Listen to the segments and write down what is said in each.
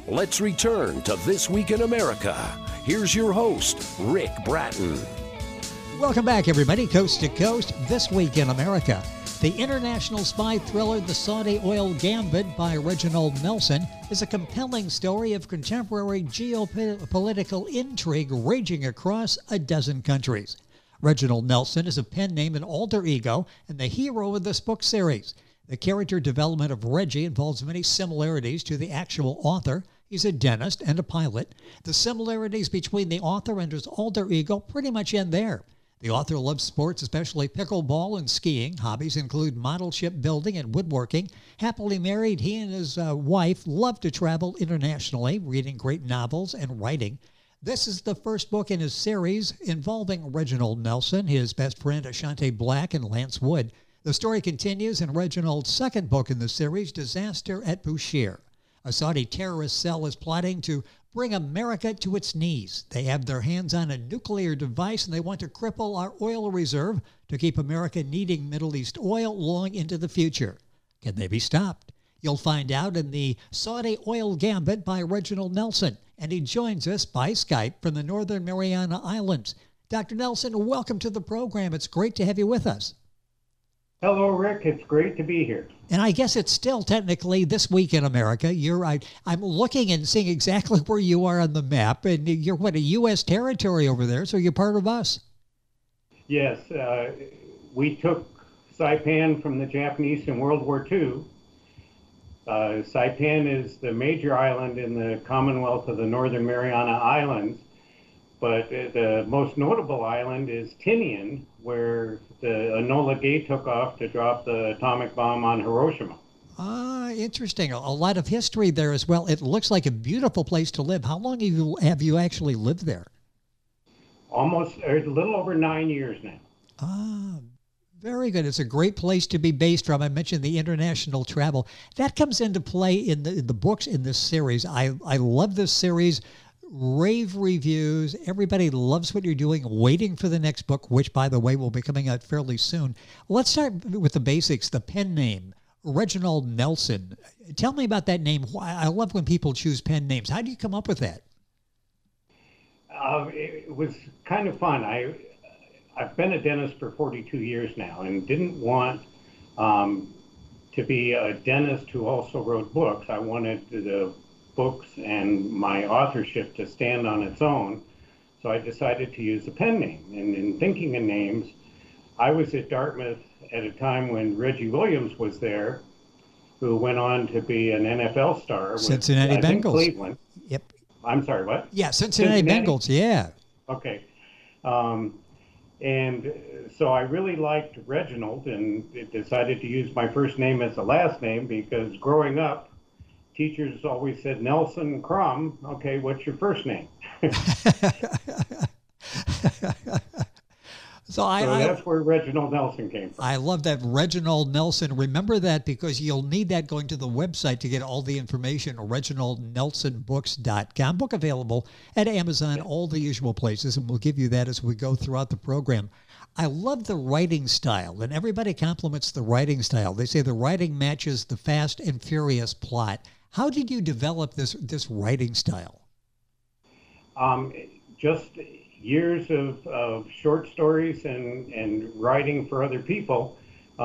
Let's return to This Week in America. Here's your host, Rick Bratton. Welcome back, everybody, coast to coast, This Week in America. The international spy thriller The Saudi Oil Gambit by Reginald Nelson is a compelling story of contemporary geopolitical intrigue raging across a dozen countries. Reginald Nelson is a pen name and alter ego and the hero of this book series. The character development of Reggie involves many similarities to the actual author. He's a dentist and a pilot. The similarities between the author and his alter ego pretty much end there. The author loves sports, especially pickleball and skiing. Hobbies include model ship building and woodworking. Happily married, he and his wife love to travel internationally, reading great novels and writing. This is the first book in his series involving Reginald Nelson, his best friend Ashante Black, and Lance Wood. The story continues in Reginald's second book in the series, Disaster at Bushehr. A Saudi terrorist cell is plotting to bring America to its knees. They have their hands on a nuclear device and they want to cripple our oil reserve to keep America needing Middle East oil long into the future. Can they be stopped? You'll find out in the Saudi Oil Gambit by Reginald Nelson. And he joins us by Skype from the Northern Mariana Islands. Dr. Nelson, welcome to the program. It's great to have you with us. Hello, Rick. It's great to be here. And I guess it's still technically This Week in America. I'm looking and seeing exactly where you are on the map, and you're a U.S. territory over there, so you're part of us. Yes, we took Saipan from the Japanese in World War II. Saipan is the major island in the Commonwealth of the Northern Mariana Islands, but the most notable island is Tinian, where the Enola Gay took off to drop the atomic bomb on Hiroshima. Ah, interesting. A lot of history there as well. It looks like a beautiful place to live. How long have you actually lived there? Almost a little over 9 years now. Ah, very good. It's a great place to be based from. I mentioned the international travel. That comes into play in the books in this series. I love this series. Rave reviews. Everybody loves what you're doing, waiting for the next book, which, by the way, will be coming out fairly soon. Let's start with the basics, the pen name, Reginald Nelson. Tell me about that name. I love when people choose pen names. How do you come up with that? It was kind of fun. I've been a dentist for 42 years now and didn't want to be a dentist who also wrote books. I wanted the books and my authorship to stand on its own. So I decided to use a pen name. And in thinking of names, I was at Dartmouth at a time when Reggie Williams was there, who went on to be an NFL star with Cincinnati Bengals. Cleveland. Yep. I'm sorry, what? Yeah, Cincinnati Bengals, yeah. Okay. And so I really liked Reginald and decided to use my first name as the last name because growing up, teachers always said, Nelson Crum, okay, what's your first name? So that's where Reginald Nelson came from. I love that, Reginald Nelson. Remember that because you'll need that going to the website to get all the information, reginaldnelsonbooks.com. Book available at Amazon, all the usual places, and we'll give you that as we go throughout the program. I love the writing style, and everybody compliments the writing style. They say the writing matches the Fast and Furious plot. How did you develop this writing style? Just years of short stories and writing for other people,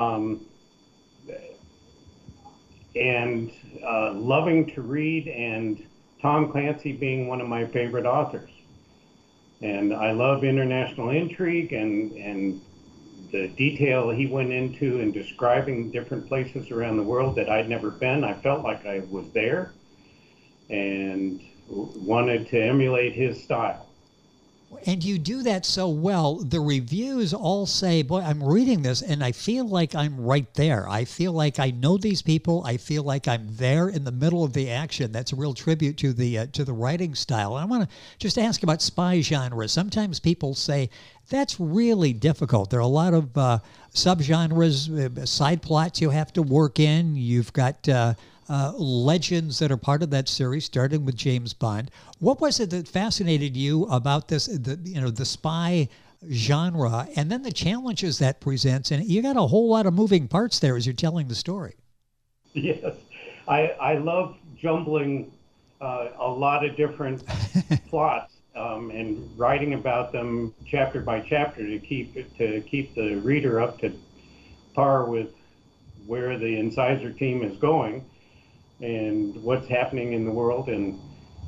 and loving to read, and Tom Clancy being one of my favorite authors. And I love international intrigue and the detail he went into in describing different places around the world that I'd never been. I felt like I was there and wanted to emulate his style. And you do that so well. The reviews all say, boy, I'm reading this and I feel like I'm right there. I feel like I know these people. I feel like I'm there in the middle of the action. That's a real tribute to the writing style. And I want to just ask about spy genres. Sometimes people say that's really difficult. There are a lot of subgenres, side plots you have to work in. You've got legends that are part of that series, starting with James Bond. What was it that fascinated you about this, the spy genre, and then the challenges that presents? And you got a whole lot of moving parts there as you're telling the story. Yes, I love jumbling a lot of different plots and writing about them chapter by chapter to keep the reader up to par with where the incisor team is going and what's happening in the world. And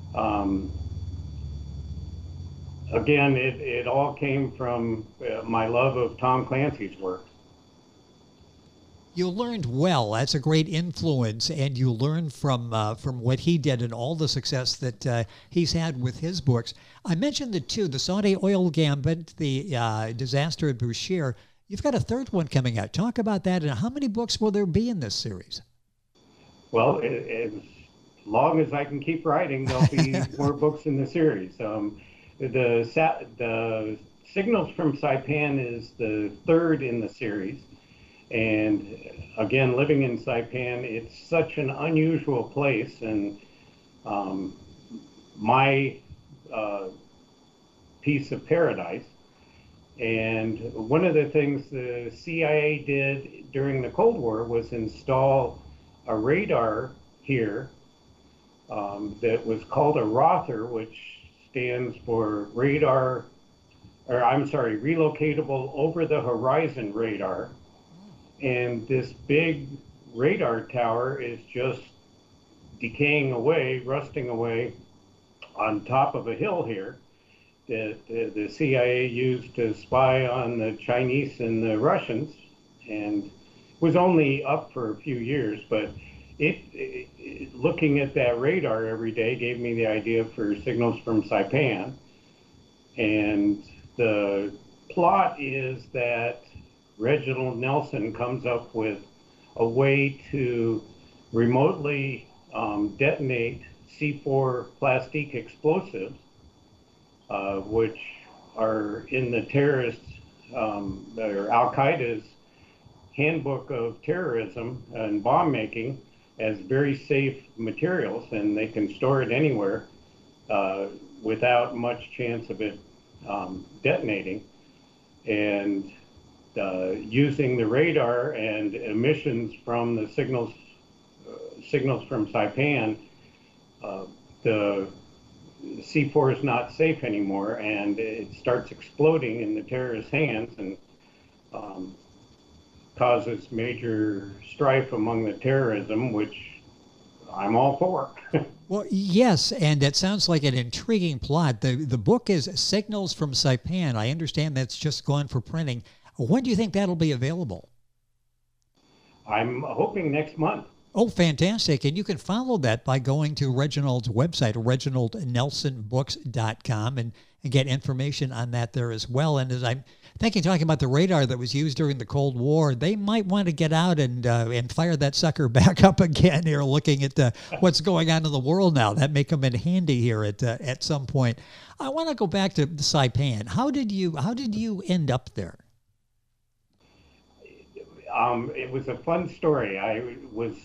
again, it all came from my love of Tom Clancy's work. You learned well. That's a great influence, and you learned from what he did and all the success that he's had with his books. I mentioned the Saudi Oil Gambit, the Disaster at Bushehr. You've got a third one coming out. Talk about that, and how many books will there be in this series? Well, as long as I can keep writing, there'll be more books in the series. The Signals from Saipan is the third in the series. And again, living in Saipan, it's such an unusual place, and my piece of paradise. And one of the things the CIA did during the Cold War was install a radar here that was called a ROTHR, which stands for Relocatable Over the Horizon Radar. And this big radar tower is just decaying away, rusting away on top of a hill here that the CIA used to spy on the Chinese and the Russians, and was only up for a few years. But looking at that radar every day gave me the idea for Signals from Saipan. And the plot is that Reginald Nelson comes up with a way to remotely detonate C4 plastic explosives, which are in the terrorists, or Al-Qaeda's handbook of terrorism and bomb making, as very safe materials, and they can store it anywhere without much chance of it detonating. And using the radar and emissions from the signals from Saipan, the C4 is not safe anymore, and it starts exploding in the terrorist hands and causes major strife among the terrorism, which I'm all for. Well, yes, and it sounds like an intriguing plot. The book is Signals from Saipan. I understand that's just gone for printing. When do you think that'll be available? I'm hoping next month. Oh, fantastic. And you can follow that by going to Reginald's website, reginaldnelsonbooks.com, and get information on that there as well. And as I'm talking about the radar that was used during the Cold War, they might want to get out and fire that sucker back up again here, looking at what's going on in the world now. That may come in handy here at some point. I want to go back to Saipan. How did you end up there? It was a fun story. I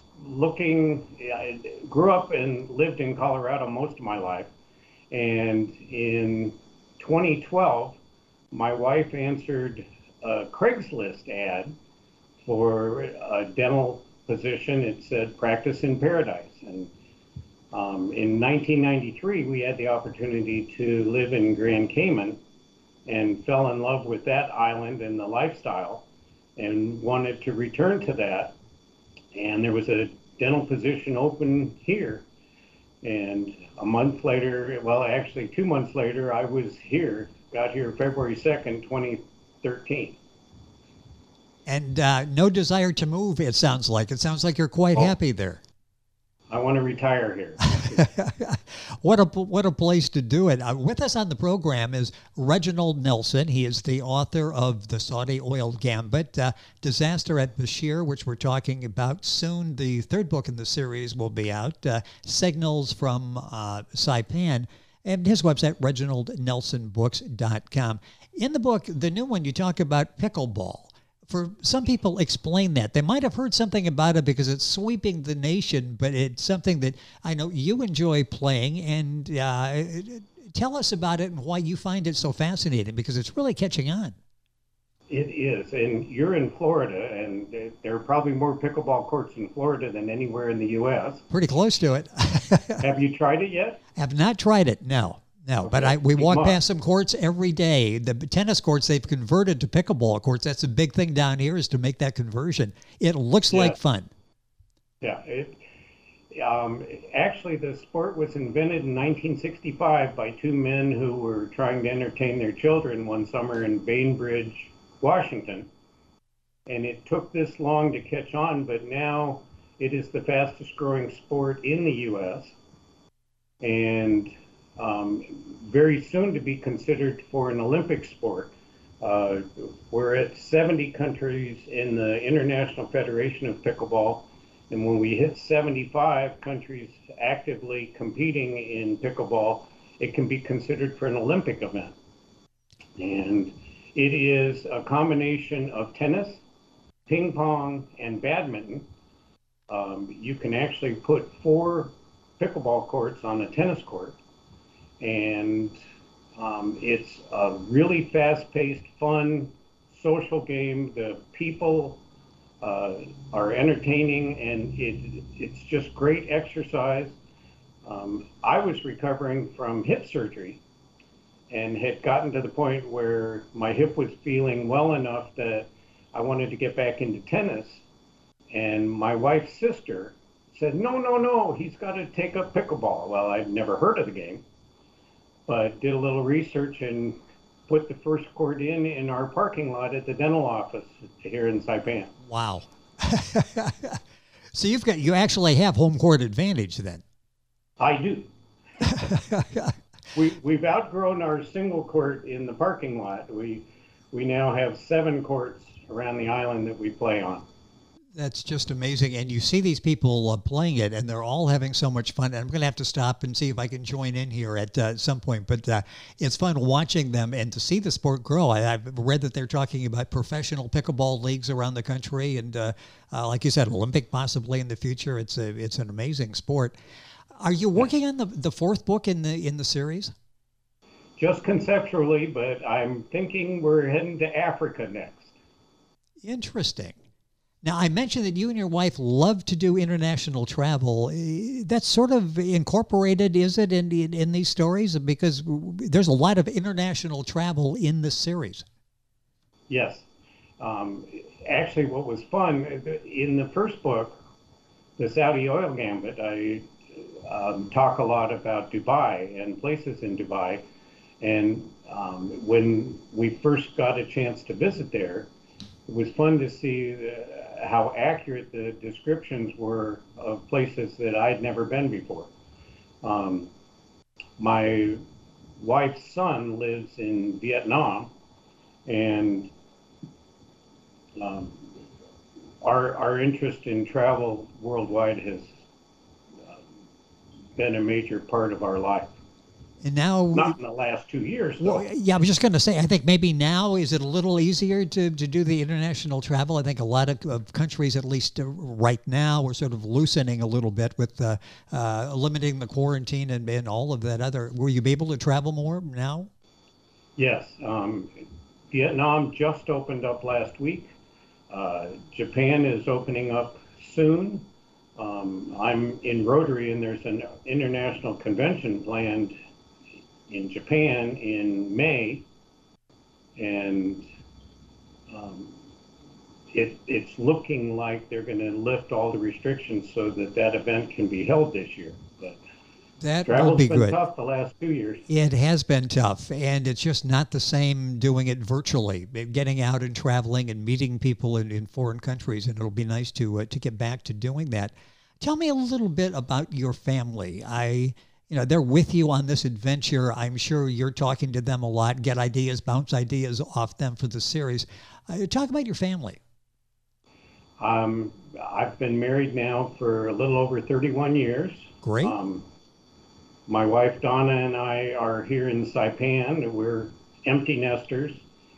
grew up and lived in Colorado most of my life. And in 2012, my wife answered a Craigslist ad for a dental position. It said practice in paradise. And in 1993, we had the opportunity to live in Grand Cayman and fell in love with that island and the lifestyle, and wanted to return to that. And there was a dental position open here. And a month later, well, actually 2 months later, I was here, got here February 2nd, 2013. And no desire to move, it sounds like. It sounds like you're quite happy there. I want to retire here. What a place to do it. With us on the program is Reginald Nelson. He is the author of The Saudi Oil Gambit, Disaster at Bushehr, which we're talking about soon. The third book in the series will be out, Signals from Saipan, and his website, reginaldnelsonbooks.com. In the book, the new one, you talk about pickleball. For some people, explain that. They might have heard something about it because it's sweeping the nation, but it's something that I know you enjoy playing. And tell us about it and why you find it so fascinating, because it's really catching on. It is, and you're in Florida, and there are probably more pickleball courts in Florida than anywhere in the U.S. Pretty close to it. Have you tried it yet? Have not tried it, no. No, Okay. but we You walk must. past some courts every day. The tennis courts they've converted to pickleball courts. That's a big thing down here is to make that conversion. It looks like Yes. fun. Yeah. Actually, the sport was invented in 1965 by two men who were trying to entertain their children one summer in Bainbridge, Washington. And it took this long to catch on, but now it is the fastest growing sport in the U.S. and very soon to be considered for an Olympic sport. We're at 70 countries in the International Federation of Pickleball, and when we hit 75 countries actively competing in pickleball, it can be considered for an Olympic event. And it is a combination of tennis, ping pong, and badminton. You can actually put 4 pickleball courts on a tennis court, and it's a really fast-paced, fun, social game. The people are entertaining, and it's just great exercise. I was recovering from hip surgery and had gotten to the point where my hip was feeling well enough that I wanted to get back into tennis. And my wife's sister said, no, he's got to take up pickleball. Well, I'd never heard of the game, but did a little research and put the first court in our parking lot at the dental office here in Saipan. Wow. So you actually have home court advantage then. I do. We've outgrown our single court in the parking lot. We now have 7 courts around the island that we play on. That's just amazing. And you see these people playing it, and they're all having so much fun. And I'm going to have to stop and see if I can join in here at some point. But it's fun watching them and to see the sport grow. I've read that they're talking about professional pickleball leagues around the country. And like you said, Olympic possibly in the future. It's an amazing sport. Are you working on the 4th book in the series? Just conceptually, but I'm thinking we're heading to Africa next. Interesting. Now, I mentioned that you and your wife love to do international travel. That's sort of incorporated, is it, in these stories? Because there's a lot of international travel in this series. Yes. Actually, what was fun, in the first book, The Saudi Oil Gambit, I talk a lot about Dubai and places in Dubai. And when we first got a chance to visit there, it was fun to see how accurate the descriptions were of places that I'd never been before. My wife's son lives in Vietnam, and our interest in travel worldwide has been a major part of our life. And now, not in the last 2 years, though. Well, yeah, I was just going to say, I think maybe now is it a little easier to do the international travel. I think a lot of countries, at least right now, are sort of loosening a little bit with limiting the quarantine and all of that other. Will you be able to travel more now? Yes. Vietnam just opened up last week. Japan is opening up soon. I'm in Rotary, and there's an international convention planned in Japan in May, and it's looking like they're going to lift all the restrictions so that event can be held this year. But that will travel's be been good. tough the last 2 years. It has been tough, and it's just not the same doing it virtually, getting out and traveling and meeting people in foreign countries, and it'll be nice to get back to doing that. Tell me a little bit about your family. They're with you on this adventure. I'm sure you're talking to them a lot, get ideas, bounce ideas off them for the series. Talk about your family. I've been married now for a little over 31 years. Great. My wife Donna and I are here in Saipan. We're empty nesters.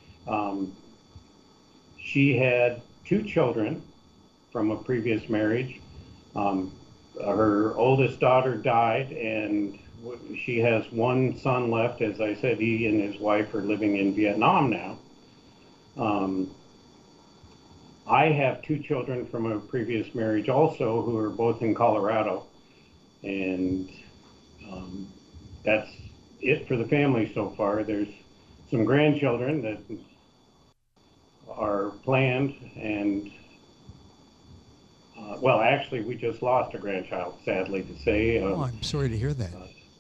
She had 2 children from a previous marriage. Her oldest daughter died, and she has 1 son left. As I said, he and his wife are living in Vietnam now. I have two children from a previous marriage also who are both in Colorado, and that's it for the family so far. There's some grandchildren that are planned, and well, actually, we just lost a grandchild, sadly to say. Oh, I'm sorry to hear that.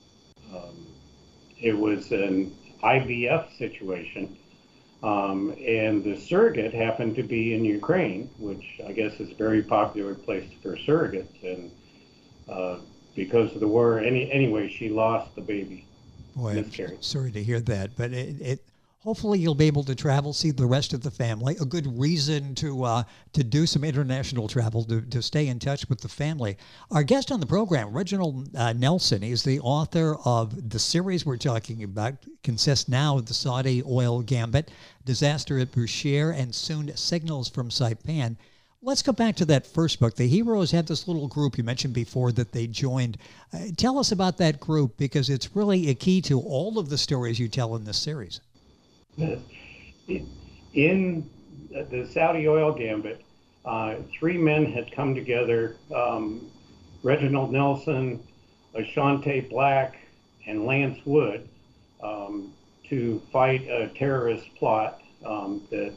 It was an IVF situation, and the surrogate happened to be in Ukraine, which I guess is a very popular place for surrogates. And because of the war, anyway, she lost the baby. Boy, I'm sorry to hear that, but hopefully you'll be able to travel, see the rest of the family. A good reason to do some international travel, to stay in touch with the family. Our guest on the program, Reginald Nelson, is the author of the series we're talking about. Consists now of the Saudi oil gambit, Disaster at Bushehr, and soon Signals from Saipan. Let's go back to that first book. The heroes had this little group you mentioned before that they joined. Tell us about that group, because it's really a key to all of the stories you tell in this series. In the Saudi oil gambit, three men had come together, Reginald Nelson, Ashante Black, and Lance Wood, to fight a terrorist plot that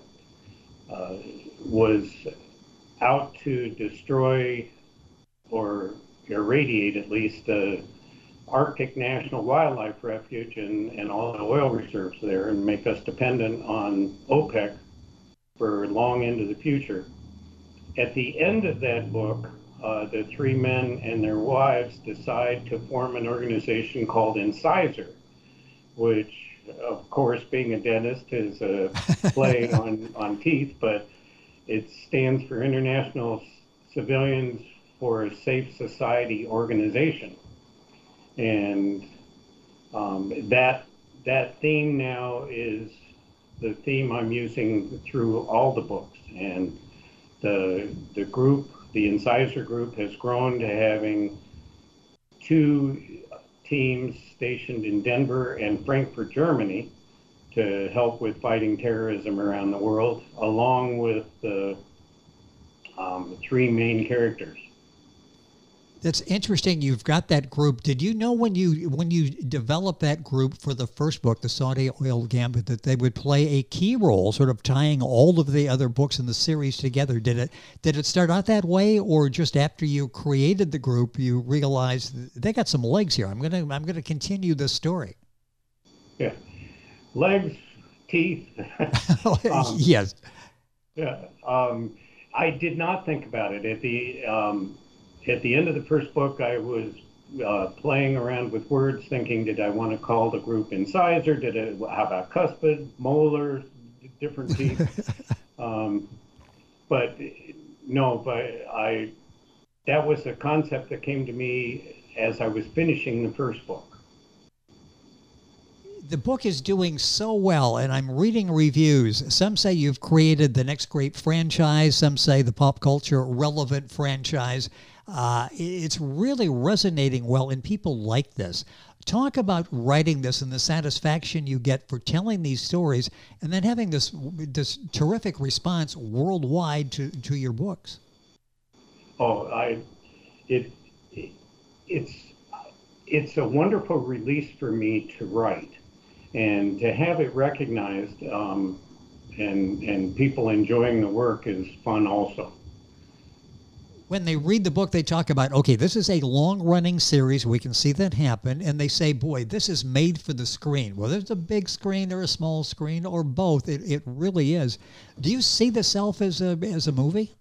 was out to destroy or irradiate at least the Arctic National Wildlife Refuge and all the oil reserves there, and make us dependent on OPEC for long into the future. At the end of that book, the three men and their wives decide to form an organization called Incisor, which, of course, being a dentist, is a play on teeth, but it stands for International Civilians for a Safe Society Organization. And that theme now is the theme I'm using through all the books. And the group, the Incisor group, has grown to having two teams stationed in Denver and Frankfurt, Germany, to help with fighting terrorism around the world, along with the three main characters. That's interesting. You've got that group. Did you know when you developed that group for the first book, the Saudi Oil Gambit, that they would play a key role, sort of tying all of the other books in the series together? Did it start out that way, or just after you created the group, you realized they got some legs here? I'm gonna continue this story. Yeah, legs, teeth. Yes. Yeah. I did not think about it at the end of the first book. I was playing around with words, thinking, did I want to call the group Incisor? How about cuspid, molar, different teeth? But no, that was a concept that came to me as I was finishing the first book. The book is doing so well, and I'm reading reviews. Some say you've created the next great franchise. Some say the pop culture relevant franchise. It's really resonating well, and people like this. Talk about writing this and the satisfaction you get for telling these stories, and then having this terrific response worldwide to your books. Oh, it's a wonderful release for me to write, and to have it recognized and people enjoying the work is fun also. When they read the book, they talk about, okay, this is a long-running series. We can see that happen. And they say, boy, this is made for the screen. Whether it's a big screen or a small screen or both, it really is. Do you see the Self as a movie?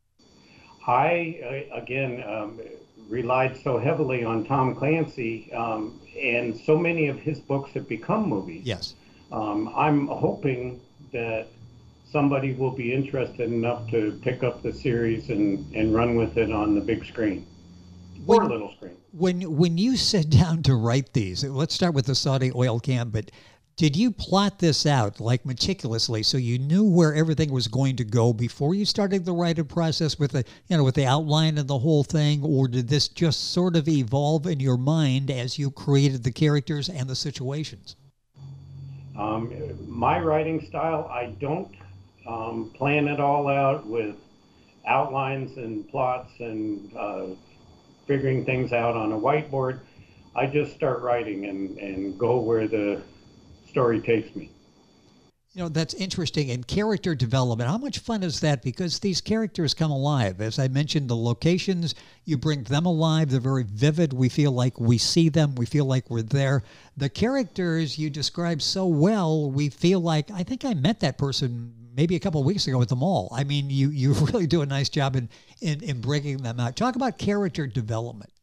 I relied so heavily on Tom Clancy, and so many of his books have become movies. Yes. I'm hoping that somebody will be interested enough to pick up the series and run with it on the big screen or little screen. When you sit down to write these, let's start with the Saudi Oil Gambit. Did you plot this out like meticulously so you knew where everything was going to go before you started the writing process with the outline and the whole thing, or did this just sort of evolve in your mind as you created the characters and the situations? My writing style, I don't plan it all out with outlines and plots and figuring things out on a whiteboard. I just start writing and go where the story takes me. You know, that's interesting. And character development, how much fun is that? Because these characters come alive. As I mentioned, the locations, you bring them alive. They're very vivid. We feel like we see them. We feel like we're there. The characters you describe so well, we feel like, I think I met that person maybe a couple of weeks ago at the mall. I mean, you really do a nice job in bringing them out. Talk about character development.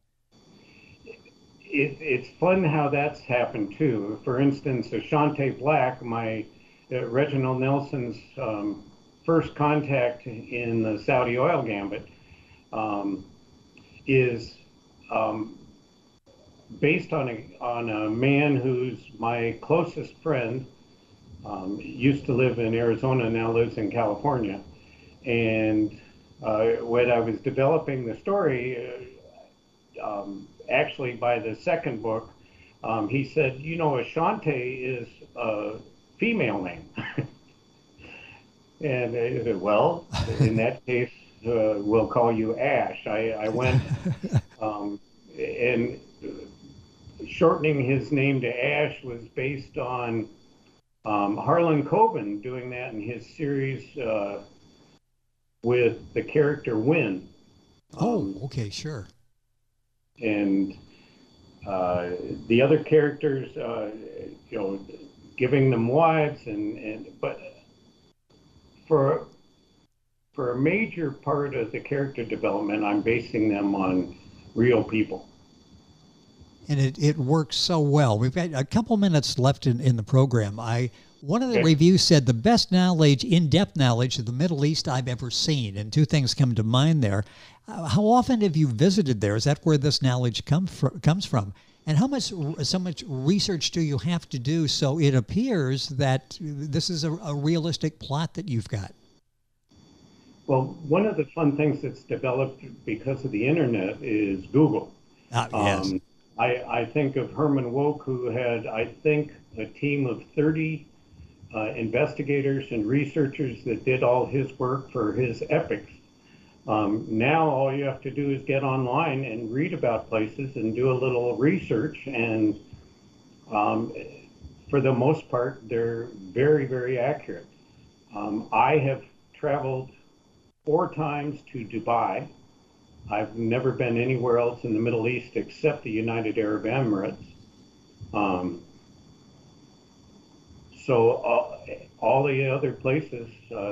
It's fun how that's happened too. For instance, Ashante Black, Reginald Nelson's first contact in the Saudi oil gambit, is based on a man who's my closest friend. Used to live in Arizona, now lives in California. And when I was developing the story, actually by the second book, he said, you know, Ashante is a female name. And I said, well, in that case, we'll call you Ash. I went and shortening his name to Ash was based on Harlan Coben doing that in his series with the character Wynn. Okay, sure. And the other characters, you know, giving them wives, but for a major part of the character development, I'm basing them on real people. And it works so well. We've got a couple minutes left in the program. One of the reviews said the best knowledge, in-depth knowledge of the Middle East I've ever seen. And two things come to mind there. How often have you visited there? Is that where this knowledge comes from? And so much research do you have to do so it appears that this is a realistic plot that you've got? Well, one of the fun things that's developed because of the internet is Google. Yes. I think of Herman Wouk, who had, I think, a team of 30 investigators and researchers that did all his work for his epics. Now all you have to do is get online and read about places and do a little research, and for the most part, they're very, very accurate. I have traveled 4 times to Dubai. I've never been anywhere else in the Middle East except the United Arab Emirates. So all the other places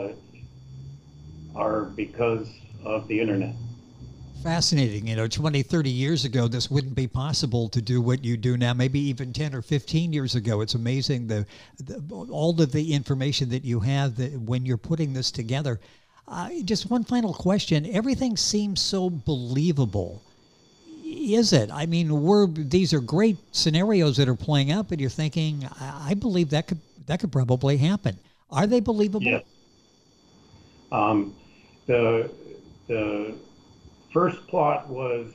are because of the internet. Fascinating. 20, 30 years ago, this wouldn't be possible to do what you do now, maybe even 10 or 15 years ago. It's amazing all of the information that you have when you're putting this together. Just one final question. Everything seems so believable. Is it? I mean, these are great scenarios that are playing out, but you're thinking, I believe that could probably happen. Are they believable? Yes. The first plot was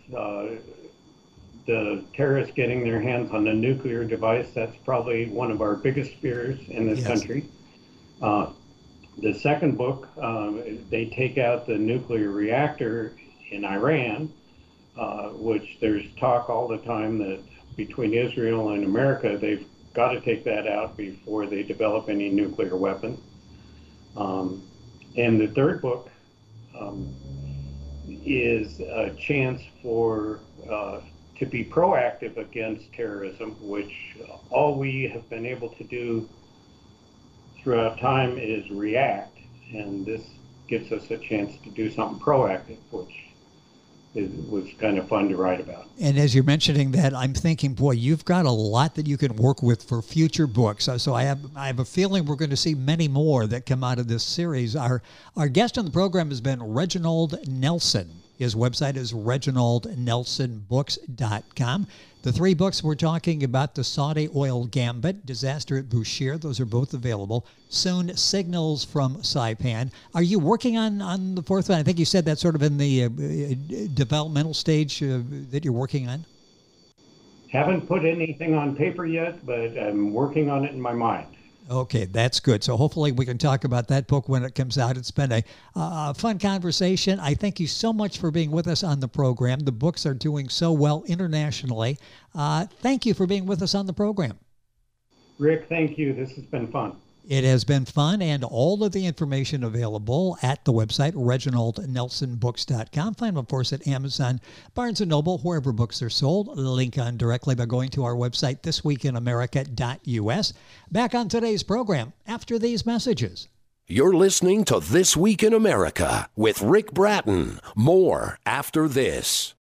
the terrorists getting their hands on a nuclear device. That's probably one of our biggest fears in this country. The second book, they take out the nuclear reactor in Iran, which there's talk all the time that between Israel and America, they've got to take that out before they develop any nuclear weapons. And the third book is a chance to be proactive against terrorism, which all we have been able to do throughout time is react, and this gives us a chance to do something proactive, which was kind of fun to write about. And as you're mentioning that, I'm thinking, boy, you've got a lot that you can work with for future books. So I have a feeling we're going to see many more that come out of this series. Our guest on the program has been Reginald Nelson. His website is reginaldnelsonbooks.com. The 3 books we're talking about, The Saudi Oil Gambit, Disaster at Bushehr, those are both available. Soon, Signals from Saipan. Are you working on the 4th one? I think you said that's sort of in the developmental stage that you're working on. Haven't put anything on paper yet, but I'm working on it in my mind. Okay, that's good. So hopefully we can talk about that book when it comes out. It's been a fun conversation. I thank you so much for being with us on the program. The books are doing so well internationally. Thank you for being with us on the program. Rick, thank you. This has been fun. It has been fun, and all of the information available at the website, ReginaldNelsonBooks.com. Find them, of course, at Amazon, Barnes & Noble, wherever books are sold. Link on directly by going to our website, thisweekinamerica.us. Back on today's program after these messages. You're listening to This Week in America with Rick Bratton. More after this.